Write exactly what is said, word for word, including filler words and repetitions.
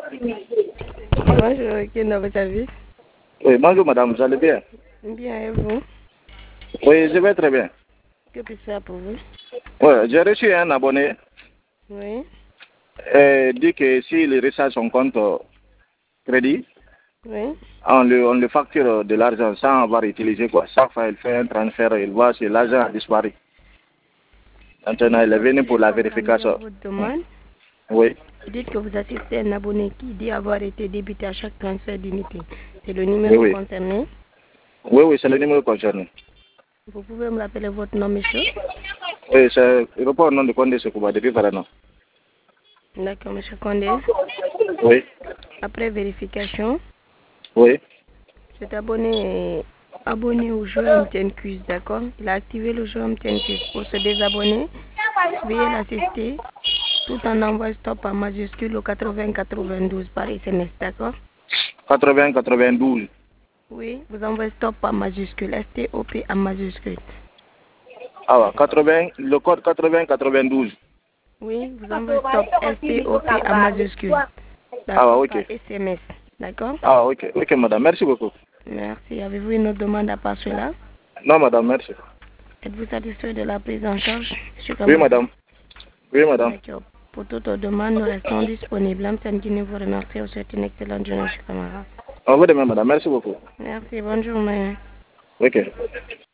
Bonjour, qui est dans votre service? Oui, bonjour madame, vous allez bien? Bien, et vous? Oui, je vais très bien. Que puis-je faire pour vous? Oui, j'ai reçu un abonné Oui. et dit que s'il recharge son compte euh, crédit, Oui. on le, on le facture de l'argent sans avoir utilisé quoi. Chaque fois il fait un transfert, il voit si l'argent a disparu. Maintenant, il est venu pour la vérification. Votre demande. Oui. Vous dites que vous assistez à un abonné qui dit avoir été débité à chaque transfert d'unité. C'est le Oui, numéro oui. concerné. Oui, oui, c'est le numéro concerné. Vous pouvez me rappeler votre nom, monsieur? Oui, c'est le report au nom de Condé Sekouba depuis Varano. D'accord, monsieur Condé. Oui. Après vérification, Oui. cet abonné est abonné au jeu M T N Quiz, d'accord? Il a activé le jeu M T N Quiz. Pour se désabonner, veuillez l'assister tout en envoyant stop en majuscule au quatre-vingts quatre-vingt-douze par S M S, d'accord? quatre-vingts quatre-vingt-douze. Oui, vous envoyez stop en majuscule, S T O P en majuscule. Ah ouais, quatre-vingts, le code quatre-vingts quatre-vingt-douze. Oui, vous envoyez stop S T O P en majuscule. Ah D'accord, ouais, par ok. S M S. D'accord? Ah ok, ok madame, merci beaucoup. Merci. Avez-vous une autre demande à part cela? Non madame, merci. Êtes-vous satisfait de la prise en charge, monsieur Oui Kamara? madame. Oui madame. D'accord. Pour toute demande, nous restons disponibles. Amsan Guinée vous remercie. Vous souhaite une excellente journée, monsieur Kamara. Au revoir demain madame, merci beaucoup. Merci, bonne journée. Ok.